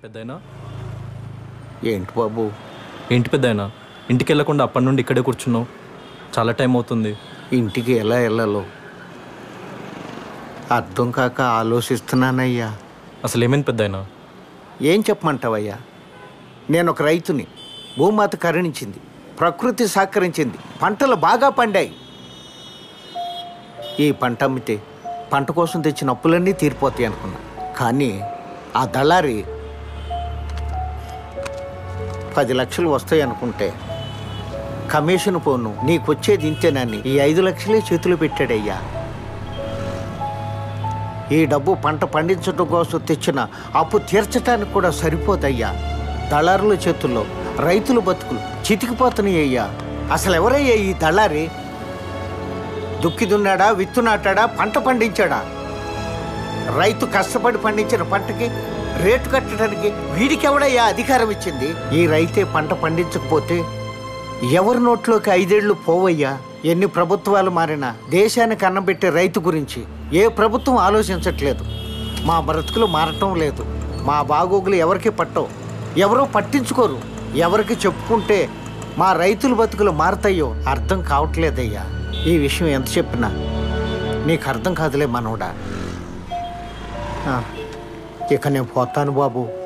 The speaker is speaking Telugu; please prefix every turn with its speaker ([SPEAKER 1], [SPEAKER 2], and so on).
[SPEAKER 1] పెద్దయినా
[SPEAKER 2] ఏంటి బాబు?
[SPEAKER 1] ఏంటి పెద్దయినా ఇంటికి వెళ్ళకుండా అప్పటి నుండి ఇక్కడే కూర్చున్నావు? చాలా టైం అవుతుంది.
[SPEAKER 2] ఇంటికి ఎలా వెళ్ళాలో అర్థం కాక ఆలోచిస్తున్నానయ్యా.
[SPEAKER 1] అసలు ఏమైంది పెద్దయినా?
[SPEAKER 2] ఏం చెప్పమంటావయ్యా? నేను ఒక రైతుని. భూమాత కరుణించింది, ప్రకృతి సహకరించింది, పంటలు బాగా పండాయి. ఈ పంట అమ్మితే పంట కోసం తెచ్చిన అప్పులన్నీ తీరిపోతాయి అనుకున్నా. కానీ ఆ దళారి 10 లక్షలు వస్తాయి అనుకుంటే కమిషన్ పోను నీకు వచ్చేది ఇంతేనని ఈ 5 లక్షలే చేతులు పెట్టాడయ్యా. ఈ డబ్బు పంట పండించడం కోసం తెచ్చిన అప్పు తీర్చడానికి కూడా సరిపోదయ్యా. దళారుల చేతుల్లో రైతుల బతుకులు చితికిపోతున్నాయి అయ్యా. అసలు ఎవరయ్యా ఈ దళారి? దుక్కి దున్నాడా, విత్తు నాటాడా, పంట పండించాడా? రైతు కష్టపడి పండించిన పంటకి రేటు కట్టడానికి వీడికి ఎవడయ్యా అధికారం ఇచ్చింది? ఈ రైతే పంట పండించకపోతే ఎవరి నోట్లోకి 5 ఏళ్ళు పోవయ్యా. ఎన్ని ప్రభుత్వాలు మారినా దేశానికి అన్నబెట్టే రైతు గురించి ఏ ప్రభుత్వం ఆలోచించట్లేదు. మా బ్రతుకులు మారటం లేదు. మా బాగోగులు ఎవరికి పట్టవు, ఎవరో పట్టించుకోరు. ఎవరికి చెప్పుకుంటే మా రైతుల బతుకులు మారతాయో అర్థం కావట్లేదయ్యా. ఈ విషయం ఎంత చెప్పినా నీకు అర్థం కాదులే మనోడా. ఇక నేను పోతాను బాబు.